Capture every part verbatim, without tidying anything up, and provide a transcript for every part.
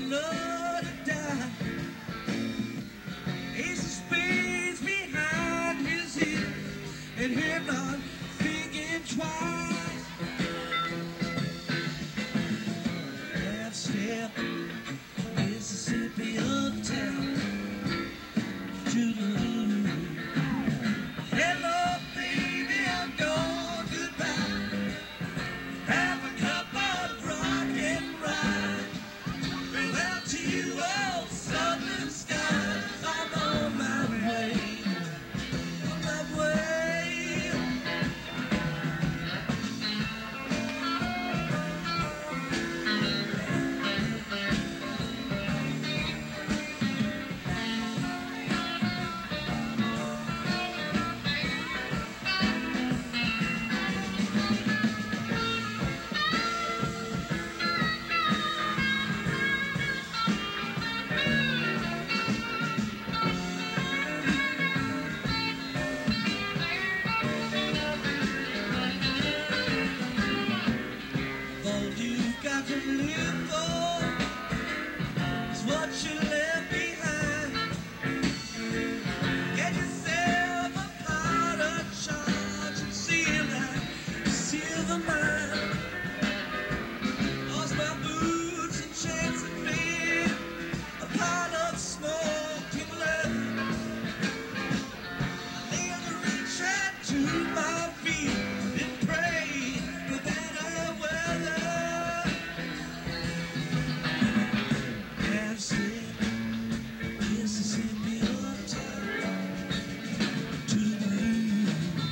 blood to die. Ace of spades behind his ear, and him not thinking twice. Half step Mississippi uptown to the moon. Hello, baby, I'm gone, goodbye. Have a cup of rock and ride. Well, to you, old southern skies, I'm on my way, on my way. All you got to live for is what you left behind. Get yourself a pot of charge and seal that silver mine. Lost my boots and chance of fame, a pot of smoke and left. I lay on the reach out to my feet and pray for better weather. Mississippi uptown to the moon.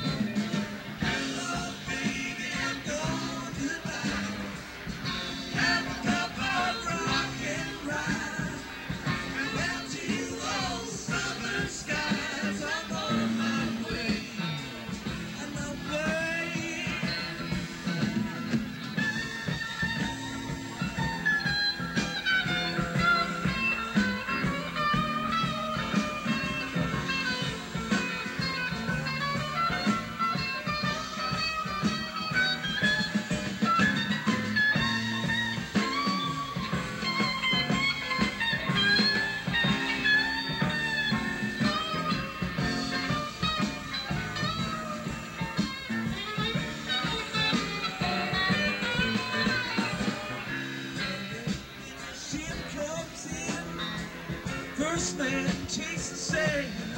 Oh, baby, I'm gone, goodbye. Have a cup of rock and ride. Well, to you, old southern skies, I'm on my way, on my way. Ship comes in, first man takes the sail.